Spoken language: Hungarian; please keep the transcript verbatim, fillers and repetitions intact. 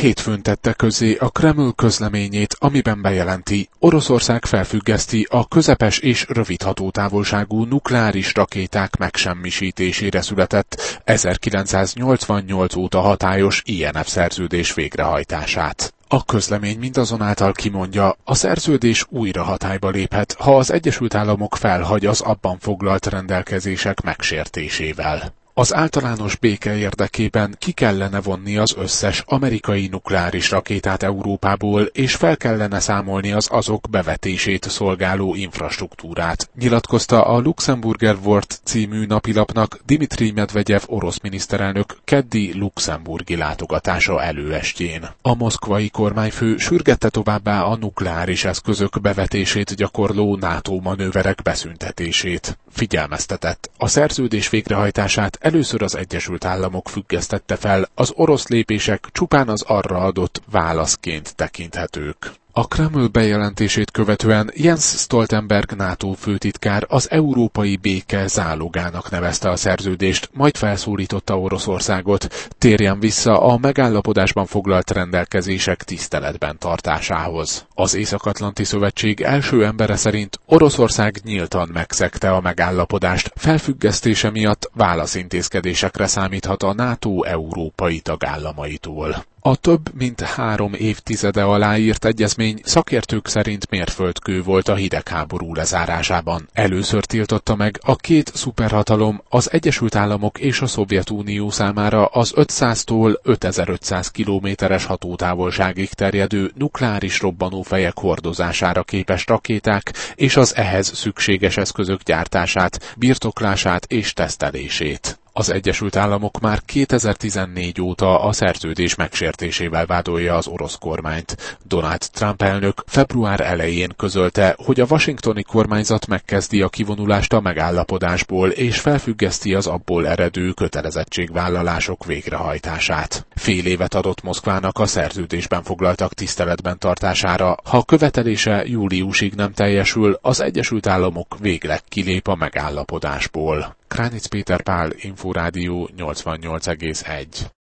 hétfőn tette közzé a Kreml közleményét, amiben bejelenti, Oroszország felfüggeszti a közepes és rövid hatótávolságú nukleáris rakéták megsemmisítésére született ezerkilencszáznyolcvannyolc óta hatályos I N F szerződés végrehajtását. A közlemény mindazonáltal kimondja, a szerződés újra hatályba léphet, ha az Egyesült Államok felhagy az abban foglalt rendelkezések megsértésével. Az általános béke érdekében ki kellene vonni az összes amerikai nukleáris rakétát Európából, és fel kellene számolni az azok bevetését szolgáló infrastruktúrát, nyilatkozta a Luxemburger Wort című napilapnak Dmitrij Medvegyev orosz miniszterelnök keddi luxemburgi látogatása előestjén. A moszkvai kormányfő sürgette továbbá a nukleáris eszközök bevetését gyakorló NATO manőverek beszüntetését. Figyelmeztetett, a szerződés végrehajtását először az Egyesült Államok függesztette fel, az orosz lépések csupán az arra adott válaszként tekinthetők. A Kreml bejelentését követően Jens Stoltenberg NATO főtitkár az európai béke zálogának nevezte a szerződést, majd felszólította Oroszországot, térjen vissza a megállapodásban foglalt rendelkezések tiszteletben tartásához. Az Észak-Atlanti Szövetség első embere szerint Oroszország nyíltan megszegte a megállapodást, felfüggesztése miatt válaszintézkedésekre számíthat a NATO európai tagállamaitól. A több mint három évtizede aláírt egyezmény szakértők szerint mérföldkő volt a hidegháború lezárásában. Először tiltotta meg a két szuperhatalom, az Egyesült Államok és a Szovjetunió számára az ötszáztól ötezer-ötszáz kilométeres hatótávolságig terjedő nukleáris robbanófejek hordozására képes rakéták és az ehhez szükséges eszközök gyártását, birtoklását és tesztelését. Az Egyesült Államok már kétezer-tizennégy óta a szerződés megsértésével vádolja az orosz kormányt. Donald Trump elnök február elején közölte, hogy a washingtoni kormányzat megkezdi a kivonulást a megállapodásból és felfüggeszti az abból eredő kötelezettségvállalások végrehajtását. Fél évet adott Moszkvának a szerződésben foglaltak tiszteletben tartására. Ha a követelése júliusig nem teljesül, az Egyesült Államok végleg kilép a megállapodásból. Kránic Péter Pál, Inforádió nyolcvannyolc egész egy.